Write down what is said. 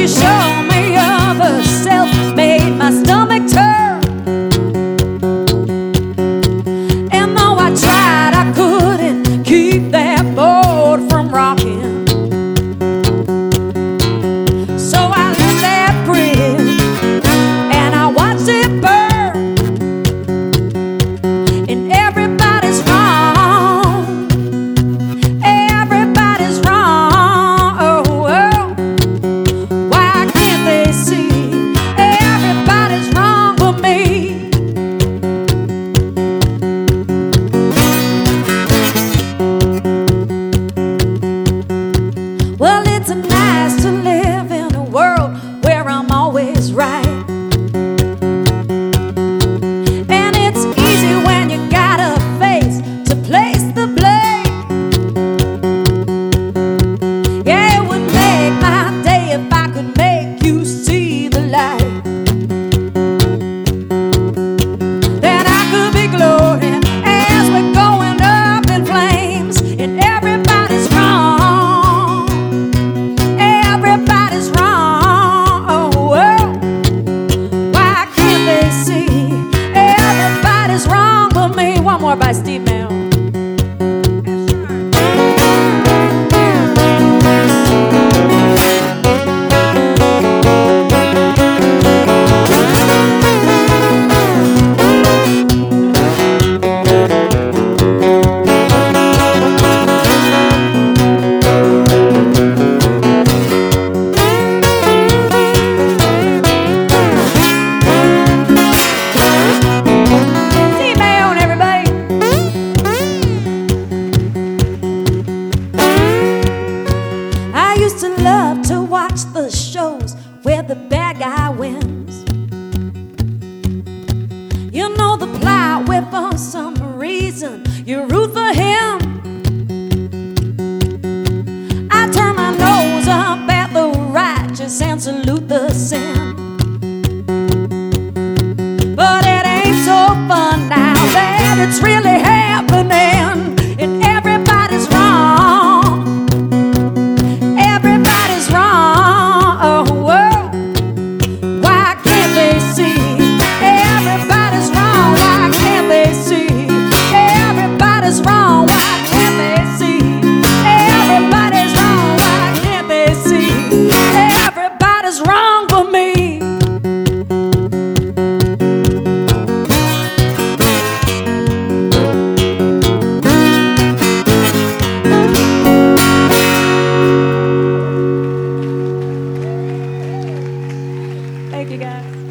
she showed me of herself made my stomach turn. And though I tried, I couldn't keep that boat from rocking. So I let that bridge and I watched it burn. And everybody's wrong. Everybody's wrong. Oh, oh. Why can't they see? Everybody's wrong but me. Well, it's nice to live in a world where I'm always right. And it's easy when you got a face to place the blame. Yeah, it would make my day if I could make you see the light. Then I could be gloating as we're going up in flames. And everybody's wrong. Everybody's wrong. Oh, oh. Why can't they see? Everybody's wrong but me. One more by Steve Mayo. Steve Mayo and everybody. I used to love to watch the shows where the bad guy wins. You know the plot where for some reason you root for him. I turn my nose up at the righteous and salute the sin. But it ain't so fun now that it's really happening. And everybody's wrong. Everybody's wrong. Oh, oh. Why can't they see? Everybody's wrong. Why can't they see? Everybody's wrong. Why can't they see? Everybody's wrong. Why can't they see? Everybody's wrong but me. Thank you, guys.